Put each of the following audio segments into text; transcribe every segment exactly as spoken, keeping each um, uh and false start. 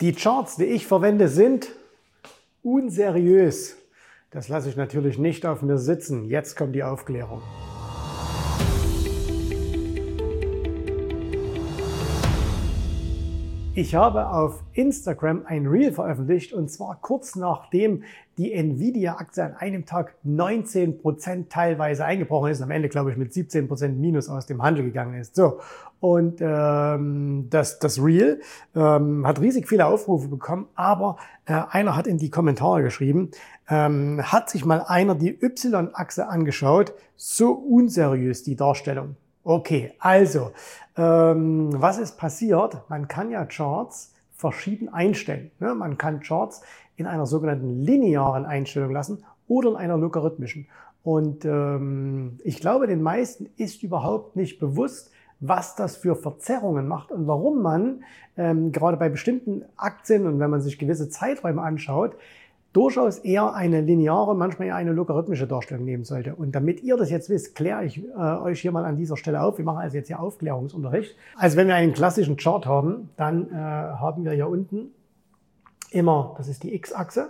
Die Charts, die ich verwende, sind unseriös. Das lasse ich natürlich nicht auf mir sitzen. Jetzt kommt die Aufklärung. Ich habe auf Instagram ein Reel veröffentlicht und zwar kurz nachdem die Nvidia-Aktie an einem Tag neunzehn Prozent teilweise eingebrochen ist und am Ende, glaube ich, mit siebzehn Prozent Minus aus dem Handel gegangen ist. So, und ähm, das, das Reel ähm, hat riesig viele Aufrufe bekommen, aber äh, einer hat in die Kommentare geschrieben, ähm, hat sich mal einer die Y-Achse angeschaut, so unseriös die Darstellung. Okay, also, ähm, was ist passiert? Man kann ja Charts verschieden einstellen. Ne? Man kann Charts in einer sogenannten linearen Einstellung lassen oder in einer logarithmischen. Und ähm, ich glaube, den meisten ist überhaupt nicht bewusst, was das für Verzerrungen macht und warum man ähm, gerade bei bestimmten Aktien und wenn man sich gewisse Zeiträume anschaut, durchaus eher eine lineare, manchmal eher eine logarithmische Darstellung nehmen sollte. Und damit ihr das jetzt wisst, kläre ich äh, euch hier mal an dieser Stelle auf. Wir machen also jetzt hier Aufklärungsunterricht. Also wenn wir einen klassischen Chart haben, dann äh, haben wir hier unten immer, das ist die X-Achse,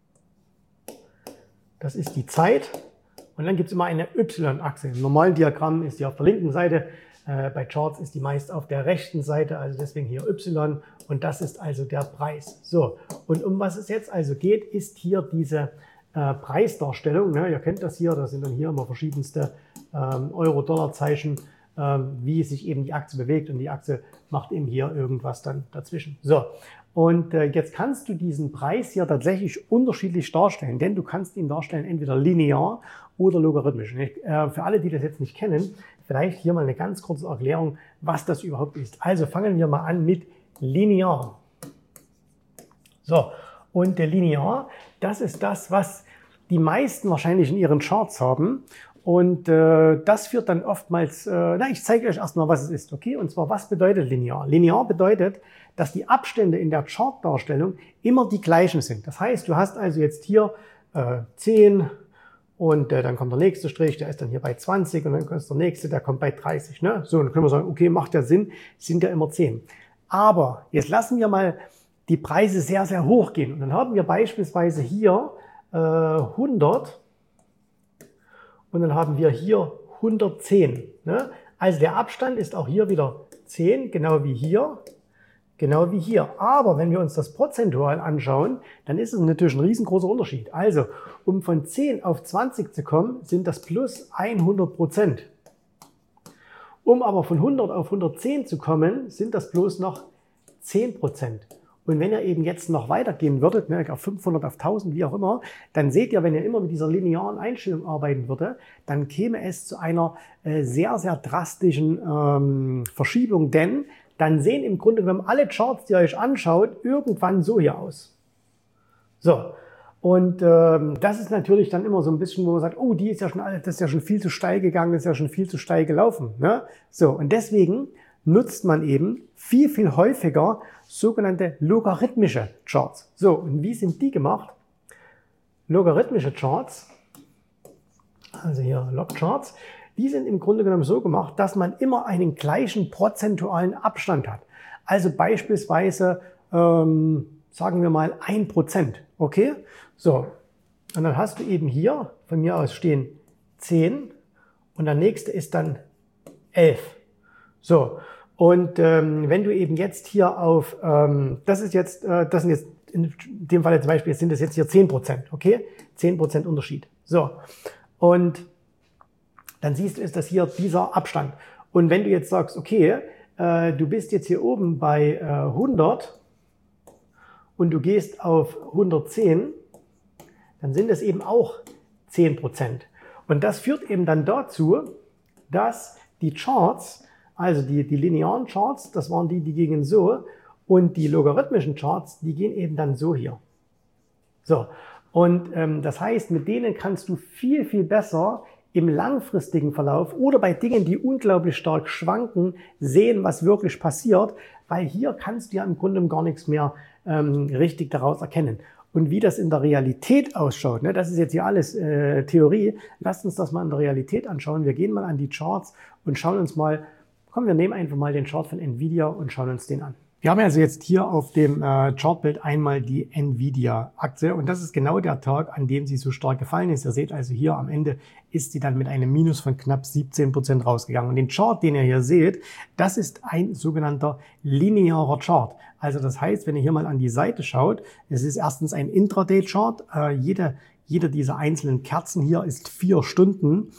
das ist die Zeit und dann gibt es immer eine Y-Achse. Im normalen Diagramm ist die auf der linken Seite, äh, bei Charts ist die meist auf der rechten Seite, also deswegen hier Y und das ist also der Preis. So, und um was es jetzt also geht, ist hier diese äh, Preisdarstellung. Ne? Ihr kennt das hier, da sind dann hier immer verschiedenste ähm, Euro-Dollar-Zeichen, ähm, wie sich eben die Aktie bewegt und die Aktie macht eben hier irgendwas dann dazwischen. So, und äh, jetzt kannst du diesen Preis hier tatsächlich unterschiedlich darstellen, denn du kannst ihn darstellen entweder linear oder logarithmisch. Ich, äh, für alle, die das jetzt nicht kennen, vielleicht hier mal eine ganz kurze Erklärung, was das überhaupt ist. Also fangen wir mal an mit linear. So, und der Linear, das ist das, was die meisten wahrscheinlich in ihren Charts haben. Und äh, das führt dann oftmals, äh, na, ich zeige euch erstmal, was es ist, okay? Und zwar, was bedeutet linear? Linear bedeutet, dass die Abstände in der Chartdarstellung immer die gleichen sind. Das heißt, du hast also jetzt hier äh, zehn und äh, dann kommt der nächste Strich, der ist dann hier bei zwanzig und dann kommt der nächste, der kommt bei dreißig. Ne? So, dann können wir sagen, okay, macht ja Sinn, sind ja immer zehn. Aber jetzt lassen wir mal die Preise sehr, sehr hoch gehen. Und dann haben wir beispielsweise hier äh, hundert und dann haben wir hier hundertzehn. Ne? Also der Abstand ist auch hier wieder zehn, genau wie hier, genau wie hier. Aber wenn wir uns das prozentual anschauen, dann ist es natürlich ein riesengroßer Unterschied. Also um von zehn auf zwanzig zu kommen, sind das plus hundert Prozent. Um aber von hundert auf hundertzehn zu kommen, sind das bloß noch zehn Prozent. Und wenn ihr eben jetzt noch weitergehen würdet, ne, auf fünfhundert, auf tausend, wie auch immer, dann seht ihr, wenn ihr immer mit dieser linearen Einstellung arbeiten würdet, dann käme es zu einer äh, sehr, sehr drastischen ähm, Verschiebung, denn dann sehen im Grunde genommen alle Charts, die ihr euch anschaut, irgendwann so hier aus. So. Und ähm, das ist natürlich dann immer so ein bisschen, wo man sagt, oh, die ist ja schon alles, das ist ja schon viel zu steil gegangen, das ist ja schon viel zu steil gelaufen. Ne? So, und deswegen nutzt man eben viel, viel häufiger sogenannte logarithmische Charts. So, und wie sind die gemacht? Logarithmische Charts, also hier Log-Charts, die sind im Grunde genommen so gemacht, dass man immer einen gleichen prozentualen Abstand hat. Also beispielsweise, ähm, sagen wir mal ein Prozent, okay? So, und dann hast du eben hier, von mir aus stehen zehn und der nächste ist dann elf. So, und ähm, wenn du eben jetzt hier auf, ähm, das ist jetzt, äh, das sind jetzt, in dem Fall zum Beispiel sind das jetzt hier zehn Prozent, okay? zehn Prozent Unterschied. So, und dann siehst du, ist das hier dieser Abstand. Und wenn du jetzt sagst, okay, äh, du bist jetzt hier oben bei äh, hundert und du gehst auf hundertzehn, dann sind es eben auch zehn Prozent. Und das führt eben dann dazu, dass die Charts, also die, die linearen Charts, das waren die, die gingen so, und die logarithmischen Charts, die gehen eben dann so hier. So, und ähm, das heißt, mit denen kannst du viel, viel besser im langfristigen Verlauf oder bei Dingen, die unglaublich stark schwanken, sehen, was wirklich passiert, weil hier kannst du ja im Grunde gar nichts mehr ähm, richtig daraus erkennen. Und wie das in der Realität ausschaut, ne, das ist jetzt hier alles äh, Theorie, lasst uns das mal in der Realität anschauen. Wir gehen mal an die Charts und schauen uns mal, komm, wir nehmen einfach mal den Chart von Nvidia und schauen uns den an. Wir haben also jetzt hier auf dem äh, Chartbild einmal die Nvidia-Aktie und das ist genau der Tag, an dem sie so stark gefallen ist. Ihr seht also hier am Ende ist sie dann mit einem Minus von knapp siebzehn Prozent rausgegangen. Und den Chart, den ihr hier seht, das ist ein sogenannter linearer Chart. Also das heißt, wenn ihr hier mal an die Seite schaut, es ist erstens ein Intraday-Chart. Äh, jede, jede dieser einzelnen Kerzen hier ist vier Stunden.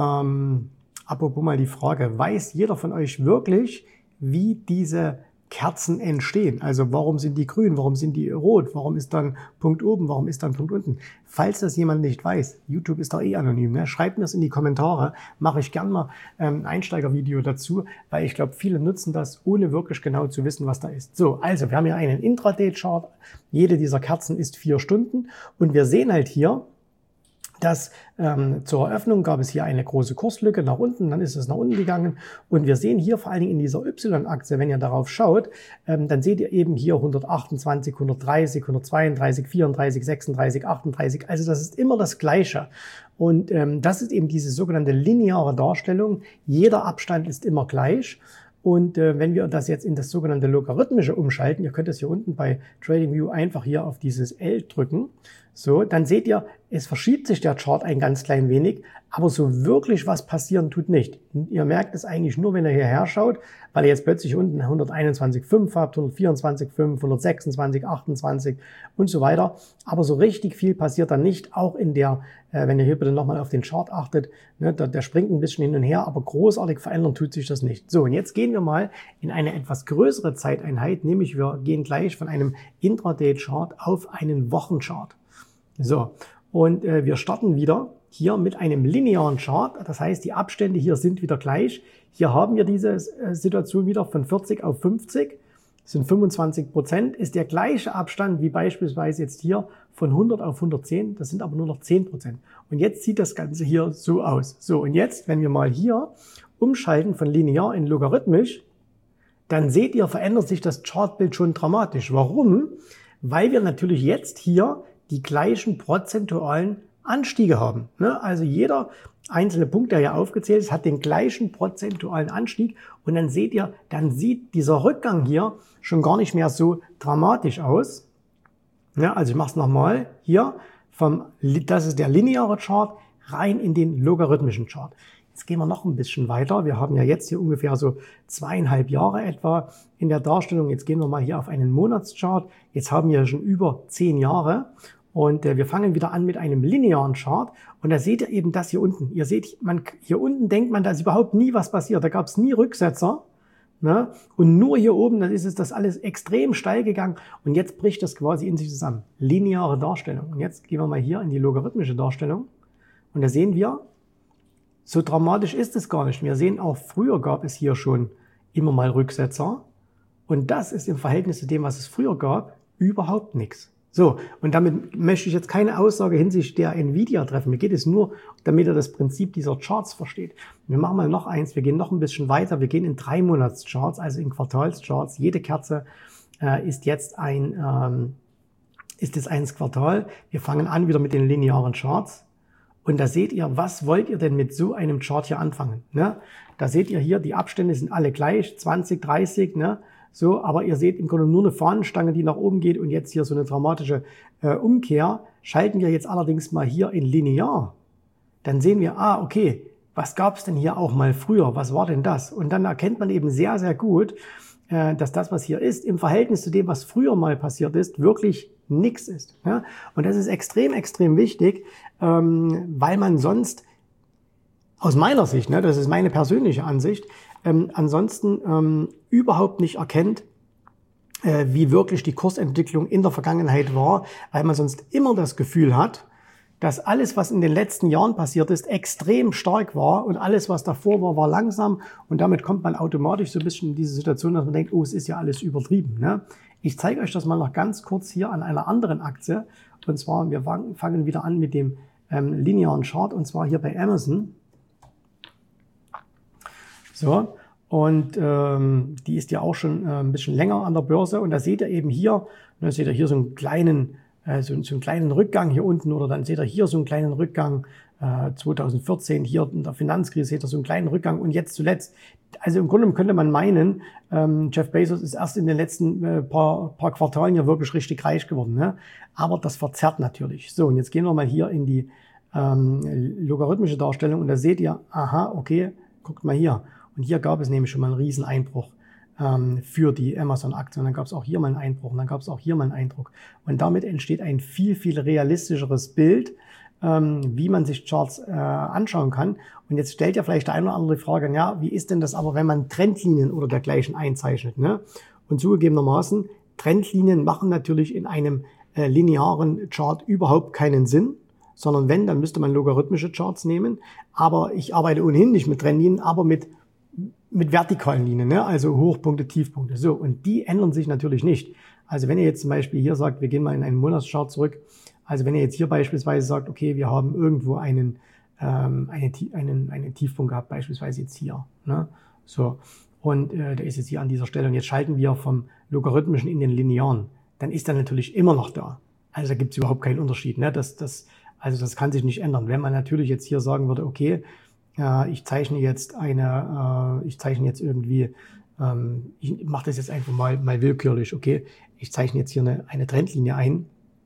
Ähm, apropos mal die Frage, weiß jeder von euch wirklich, wie diese Kerzen entstehen? Also warum sind die grün, warum sind die rot, warum ist dann Punkt oben, warum ist dann Punkt unten? Falls das jemand nicht weiß, YouTube ist doch eh anonym, ne? Schreibt mir es in die Kommentare, mache ich gern mal ähm, ein Einsteigervideo dazu, weil ich glaube, viele nutzen das, ohne wirklich genau zu wissen, was da ist. So, also wir haben hier einen Intraday-Chart, jede dieser Kerzen ist vier Stunden und wir sehen halt hier, dass ähm, zur Eröffnung gab es hier eine große Kurslücke nach unten, dann ist es nach unten gegangen und wir sehen hier vor allen Dingen in dieser Y-Achse, wenn ihr darauf schaut, ähm, dann seht ihr eben hier hundertachtundzwanzig, hundertdreißig, hundertzweiunddreißig, vierunddreißig, sechsunddreißig, achtunddreißig, also das ist immer das Gleiche. Und ähm, das ist eben diese sogenannte lineare Darstellung, jeder Abstand ist immer gleich. Und äh, wenn wir das jetzt in das sogenannte Logarithmische umschalten, ihr könnt das hier unten bei TradingView einfach hier auf dieses L drücken, so, dann seht ihr, es verschiebt sich der Chart ein ganz klein wenig, aber so wirklich was passieren tut nicht. Ihr merkt es eigentlich nur, wenn ihr hierher schaut, weil ihr jetzt plötzlich unten hunderteinundzwanzig Komma fünf habt, hundertvierundzwanzig Komma fünf, hundertsechsundzwanzig, achtundzwanzig und so weiter. Aber so richtig viel passiert dann nicht, auch in der, äh, wenn ihr hier bitte nochmal auf den Chart achtet, ne, der, der springt ein bisschen hin und her, aber großartig verändern tut sich das nicht. So, und jetzt gehen wir mal in eine etwas größere Zeiteinheit, nämlich wir gehen gleich von einem Intraday-Chart auf einen Wochenchart. So, und äh, wir starten wieder hier mit einem linearen Chart. Das heißt, die Abstände hier sind wieder gleich. Hier haben wir diese äh, Situation wieder von vierzig auf fünfzig. Das sind fünfundzwanzig Prozent. Ist der gleiche Abstand wie beispielsweise jetzt hier von hundert auf hundertzehn. Das sind aber nur noch zehn Prozent. Und jetzt sieht das Ganze hier so aus. So, und jetzt, wenn wir mal hier umschalten von linear in logarithmisch, dann seht ihr, verändert sich das Chartbild schon dramatisch. Warum? Weil wir natürlich jetzt hier die gleichen prozentualen Anstiege haben. Also jeder einzelne Punkt, der hier aufgezählt ist, hat den gleichen prozentualen Anstieg. Und dann seht ihr, dann sieht dieser Rückgang hier schon gar nicht mehr so dramatisch aus. Also ich mache es nochmal hier, vom, das ist der lineare Chart, rein in den logarithmischen Chart. Jetzt gehen wir noch ein bisschen weiter. Wir haben ja jetzt hier ungefähr so zweieinhalb Jahre etwa in der Darstellung. Jetzt gehen wir mal hier auf einen Monatschart. Jetzt haben wir schon über zehn Jahre. Und äh, wir fangen wieder an mit einem linearen Chart. Und da seht ihr eben das hier unten. Ihr seht, man, hier unten denkt man, da ist überhaupt nie was passiert. Da gab es nie Rücksetzer. Ne? Und nur hier oben, dann ist es das alles extrem steil gegangen. Und jetzt bricht das quasi in sich zusammen. Lineare Darstellung. Und jetzt gehen wir mal hier in die logarithmische Darstellung. Und da sehen wir, so dramatisch ist es gar nicht. Wir sehen auch, früher gab es hier schon immer mal Rücksetzer. Und das ist im Verhältnis zu dem, was es früher gab, überhaupt nichts. So, und damit möchte ich jetzt keine Aussage hinsichtlich der Nvidia treffen. Mir geht es nur, damit ihr das Prinzip dieser Charts versteht. Wir machen mal noch eins, wir gehen noch ein bisschen weiter. Wir gehen in drei Monatscharts, also in Quartalscharts. Jede Kerze äh, ist jetzt ein, ähm, ist jetzt eins Quartal. Wir fangen an wieder mit den linearen Charts. Und da seht ihr, was wollt ihr denn mit so einem Chart hier anfangen? Ne? Da seht ihr hier, die Abstände sind alle gleich, zwanzig, dreißig, ne? So, aber ihr seht im Grunde nur eine Fahnenstange, die nach oben geht und jetzt hier so eine dramatische äh, Umkehr. Schalten wir jetzt allerdings mal hier in linear. Dann sehen wir, ah, okay, was gab es denn hier auch mal früher? Was war denn das? Und dann erkennt man eben sehr, sehr gut, äh, dass das, was hier ist, im Verhältnis zu dem, was früher mal passiert ist, wirklich nichts ist. Ja? Und das ist extrem, extrem wichtig, ähm, weil man sonst, aus meiner Sicht, ne, das ist meine persönliche Ansicht, ähm, ansonsten ähm, überhaupt nicht erkennt, äh, wie wirklich die Kursentwicklung in der Vergangenheit war, weil man sonst immer das Gefühl hat, dass alles, was in den letzten Jahren passiert ist, extrem stark war und alles, was davor war, war langsam und damit kommt man automatisch so ein bisschen in diese Situation, dass man denkt, oh, es ist ja alles übertrieben. Ne? Ich zeige euch das mal noch ganz kurz hier an einer anderen Aktie und zwar, wir fangen wieder an mit dem ähm, linearen Chart und zwar hier bei Amazon. So, und ähm, die ist ja auch schon äh, ein bisschen länger an der Börse und da seht ihr eben hier, da seht ihr hier so einen kleinen, äh, so, so einen kleinen Rückgang hier unten oder dann seht ihr hier so einen kleinen Rückgang äh, zweitausendvierzehn, hier in der Finanzkrise, seht ihr so einen kleinen Rückgang und jetzt zuletzt. Also im Grunde könnte man meinen, ähm, Jeff Bezos ist erst in den letzten äh, paar, paar Quartalen ja wirklich richtig reich geworden. Ne? Aber das verzerrt natürlich. So, und jetzt gehen wir mal hier in die ähm, logarithmische Darstellung und da seht ihr, aha, okay, guckt mal hier. Und hier gab es nämlich schon mal einen riesen Einbruch ähm, für die Amazon-Aktie. Und dann gab es auch hier mal einen Einbruch und dann gab es auch hier mal einen Eindruck. Und damit entsteht ein viel, viel realistischeres Bild, ähm, wie man sich Charts äh, anschauen kann. Und jetzt stellt ja vielleicht der eine oder andere die Frage, ja, wie ist denn das aber, wenn man Trendlinien oder dergleichen einzeichnet? Ne? Und zugegebenermaßen, Trendlinien machen natürlich in einem äh, linearen Chart überhaupt keinen Sinn, sondern wenn, dann müsste man logarithmische Charts nehmen. Aber ich arbeite ohnehin nicht mit Trendlinien, aber mit mit vertikalen Linien, ne? Also Hochpunkte, Tiefpunkte. So, und die ändern sich natürlich nicht. Also wenn ihr jetzt zum Beispiel hier sagt, wir gehen mal in einen Monatschart zurück, also wenn ihr jetzt hier beispielsweise sagt, okay, wir haben irgendwo einen, ähm, eine, einen, einen Tiefpunkt gehabt, beispielsweise jetzt hier, ne? So, und äh, der ist jetzt hier an dieser Stelle und jetzt schalten wir vom Logarithmischen in den Linearen, dann ist er natürlich immer noch da. Also da gibt es überhaupt keinen Unterschied, ne? Das, das, also das kann sich nicht ändern. Wenn man natürlich jetzt hier sagen würde, okay, äh, ich zeichne jetzt eine, äh, ich zeichne jetzt irgendwie, ähm, ich mache das jetzt einfach mal, mal willkürlich, okay, ich zeichne jetzt hier eine, eine Trendlinie ein.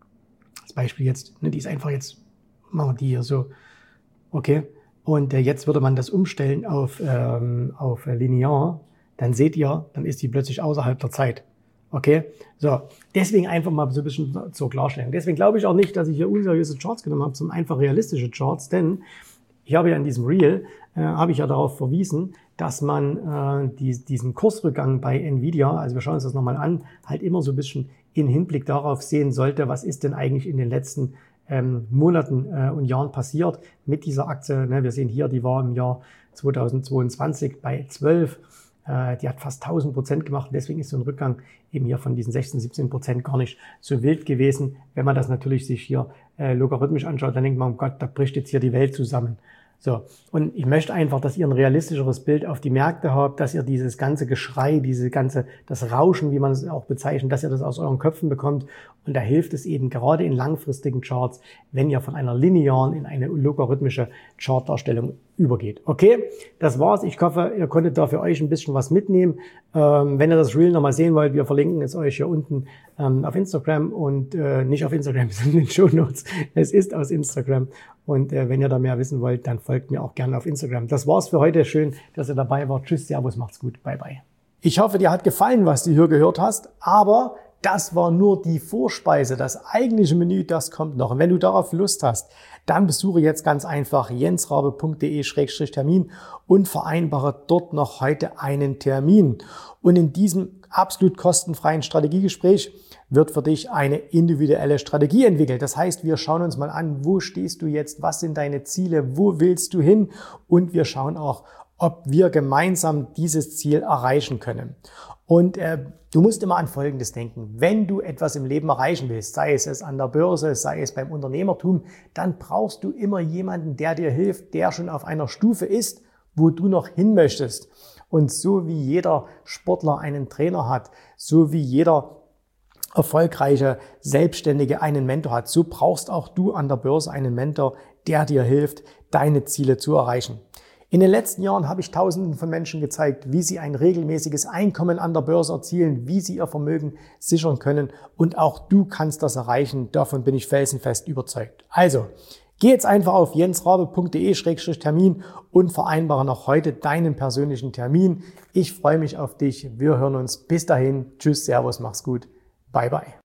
Das Beispiel jetzt, ne, die ist einfach jetzt, machen wir die hier so, okay, und äh, jetzt würde man das umstellen auf, ähm, auf äh, linear, dann seht ihr, dann ist die plötzlich außerhalb der Zeit. Okay, so, deswegen einfach mal so ein bisschen zur Klarstellung. Deswegen glaube ich auch nicht, dass ich hier unseriöse Charts genommen habe, sondern einfach realistische Charts, denn ich habe ja in diesem Reel, äh, habe ich ja darauf verwiesen, dass man äh, die, diesen Kursrückgang bei Nvidia, also wir schauen uns das nochmal an, halt immer so ein bisschen in Hinblick darauf sehen sollte, was ist denn eigentlich in den letzten ähm, Monaten äh, und Jahren passiert mit dieser Aktie. Ne? Wir sehen hier, die war im Jahr zweitausendzweiundzwanzig bei zwölf. Die hat fast tausend Prozent gemacht. Deswegen ist so ein Rückgang eben hier von diesen sechzehn, siebzehn Prozent gar nicht so wild gewesen. Wenn man das natürlich sich hier äh, logarithmisch anschaut, dann denkt man, oh Gott, da bricht jetzt hier die Welt zusammen. So, und ich möchte einfach, dass ihr ein realistischeres Bild auf die Märkte habt, dass ihr dieses ganze Geschrei, diese ganze, das Rauschen, wie man es auch bezeichnet, dass ihr das aus euren Köpfen bekommt. Und da hilft es eben gerade in langfristigen Charts, wenn ihr von einer linearen in eine logarithmische Chartdarstellung übergeht. Okay, das war's. Ich hoffe, ihr konntet da für euch ein bisschen was mitnehmen. Ähm, wenn ihr das Reel nochmal sehen wollt, wir verlinken es euch hier unten ähm, auf Instagram und äh, nicht auf Instagram, sondern in den Shownotes. Es ist aus Instagram. Und äh, wenn ihr da mehr wissen wollt, dann folgt mir auch gerne auf Instagram. Das war's für heute. Schön, dass ihr dabei wart. Tschüss, Servus, macht's gut. Bye, bye. Ich hoffe, dir hat gefallen, was du hier gehört hast, aber das war nur die Vorspeise. Das eigentliche Menü, das kommt noch. Und wenn du darauf Lust hast, dann besuche jetzt ganz einfach jensrabe punkt de Schrägstrich Termin und vereinbare dort noch heute einen Termin. Und in diesem absolut kostenfreien Strategiegespräch wird für dich eine individuelle Strategie entwickelt. Das heißt, wir schauen uns mal an, wo stehst du jetzt, was sind deine Ziele, wo willst du hin und wir schauen auch, ob wir gemeinsam dieses Ziel erreichen können. Und äh, du musst immer an Folgendes denken. Wenn du etwas im Leben erreichen willst, sei es es an der Börse, sei es beim Unternehmertum, dann brauchst du immer jemanden, der dir hilft, der schon auf einer Stufe ist, wo du noch hin möchtest. Und so wie jeder Sportler einen Trainer hat, so wie jeder erfolgreiche Selbstständige einen Mentor hat, so brauchst auch du an der Börse einen Mentor, der dir hilft, deine Ziele zu erreichen. In den letzten Jahren habe ich Tausenden von Menschen gezeigt, wie sie ein regelmäßiges Einkommen an der Börse erzielen, wie sie ihr Vermögen sichern können und auch du kannst das erreichen. Davon bin ich felsenfest überzeugt. Also, geh jetzt einfach auf jensrabe punkt de Schrägstrich Termin und vereinbare noch heute deinen persönlichen Termin. Ich freue mich auf dich. Wir hören uns. Bis dahin. Tschüss, Servus, mach's gut. Bye, bye.